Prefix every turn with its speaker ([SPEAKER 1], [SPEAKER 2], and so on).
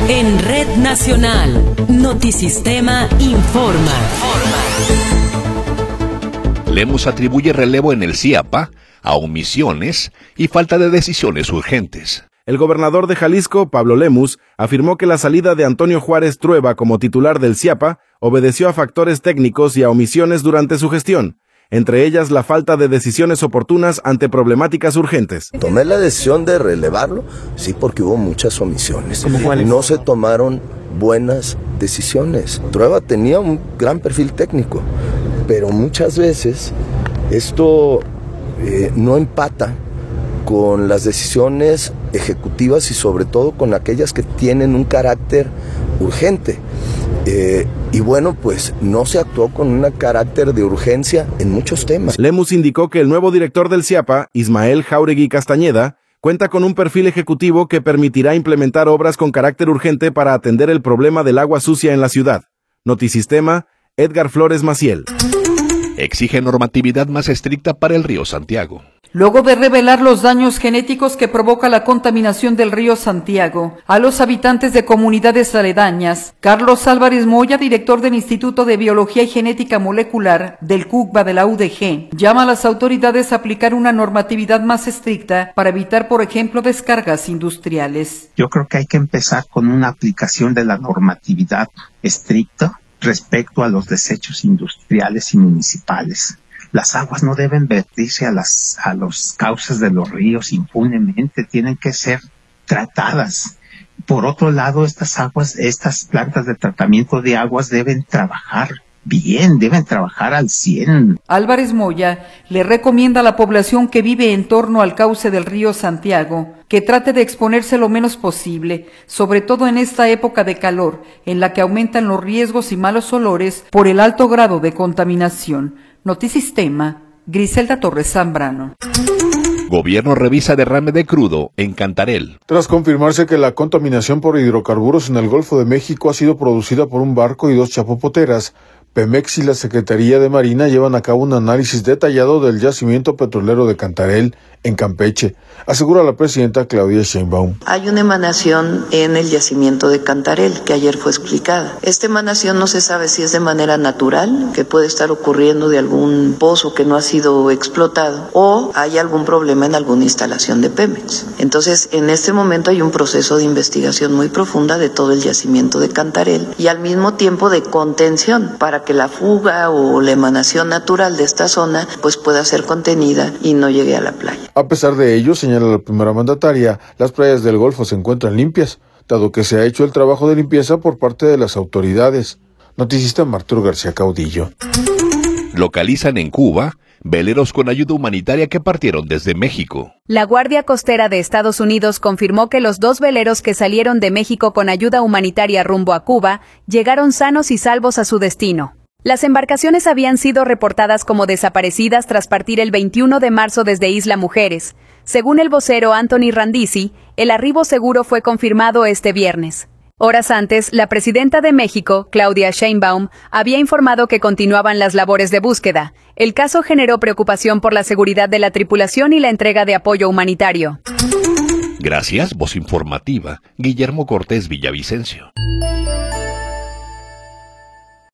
[SPEAKER 1] En Red Nacional, Notisistema informa.
[SPEAKER 2] Lemus atribuye relevo en el CIAPA a omisiones y falta de decisiones urgentes.
[SPEAKER 3] El gobernador de Jalisco, Pablo Lemus, afirmó que la salida de Antonio Juárez Trueba como titular del CIAPA obedeció a factores técnicos y a omisiones durante su gestión, entre ellas la falta de decisiones oportunas ante problemáticas urgentes.
[SPEAKER 4] Tomé la decisión de relevarlo, sí, porque hubo muchas omisiones. No se tomaron buenas decisiones. Trueba tenía un gran perfil técnico, pero muchas veces esto no empata con las decisiones ejecutivas y sobre todo con aquellas que tienen un carácter urgente. Y bueno, pues no se actuó con un carácter de urgencia en muchos temas.
[SPEAKER 3] Lemus indicó que el nuevo director del CIAPA, Ismael Jáuregui Castañeda, cuenta con un perfil ejecutivo que permitirá implementar obras con carácter urgente para atender el problema del agua sucia en la ciudad. Notisistema, Edgar Flores Maciel.
[SPEAKER 2] Exige normatividad más estricta para el río Santiago.
[SPEAKER 5] Luego de revelar los daños genéticos que provoca la contaminación del río Santiago a los habitantes de comunidades aledañas, Carlos Álvarez Moya, director del Instituto de Biología y Genética Molecular del CUCBA de la UDG, llama a las autoridades a aplicar una normatividad más estricta para evitar, por ejemplo, descargas industriales.
[SPEAKER 6] Yo creo que hay que empezar con una aplicación de la normatividad estricta respecto a los desechos industriales y municipales. Las aguas no deben vertirse a los cauces de los ríos impunemente, tienen que ser tratadas. Por otro lado, estas plantas de tratamiento de aguas deben trabajar bien, deben trabajar al 100.
[SPEAKER 5] Álvarez Moya le recomienda a la población que vive en torno al cauce del río Santiago que trate de exponerse lo menos posible, sobre todo en esta época de calor, en la que aumentan los riesgos y malos olores por el alto grado de contaminación. Notisistema, Griselda Torres Zambrano.
[SPEAKER 2] Gobierno revisa derrame de crudo en Cantarell.
[SPEAKER 7] Tras confirmarse que la contaminación por hidrocarburos en el Golfo de México ha sido producida por un barco y 2 chapopoteras, Pemex y la Secretaría de Marina llevan a cabo un análisis detallado del yacimiento petrolero de Cantarell, en Campeche, asegura la presidenta Claudia Sheinbaum.
[SPEAKER 8] Hay una emanación en el yacimiento de Cantarell, que ayer fue explicada. Esta emanación no se sabe si es de manera natural, que puede estar ocurriendo de algún pozo que no ha sido explotado, o hay algún problema en alguna instalación de Pemex. Entonces, en este momento hay un proceso de investigación muy profunda de todo el yacimiento de Cantarell y al mismo tiempo de contención para que la fuga o la emanación natural de esta zona pues pueda ser contenida y no llegue a la playa.
[SPEAKER 7] A pesar de ello, señala la primera mandataria, las playas del Golfo se encuentran limpias, dado que se ha hecho el trabajo de limpieza por parte de las autoridades. Noticista Arturo García Caudillo.
[SPEAKER 2] Localizan en Cuba veleros con ayuda humanitaria que partieron desde México.
[SPEAKER 9] La Guardia Costera de Estados Unidos confirmó que los 2 veleros que salieron de México con ayuda humanitaria rumbo a Cuba llegaron sanos y salvos a su destino. Las embarcaciones habían sido reportadas como desaparecidas tras partir el 21 de marzo desde Isla Mujeres. Según el vocero Anthony Randisi, el arribo seguro fue confirmado este viernes. Horas antes, la presidenta de México, Claudia Sheinbaum, había informado que continuaban las labores de búsqueda. El caso generó preocupación por la seguridad de la tripulación y la entrega de apoyo humanitario.
[SPEAKER 2] Gracias, voz informativa, Guillermo Cortés Villavicencio.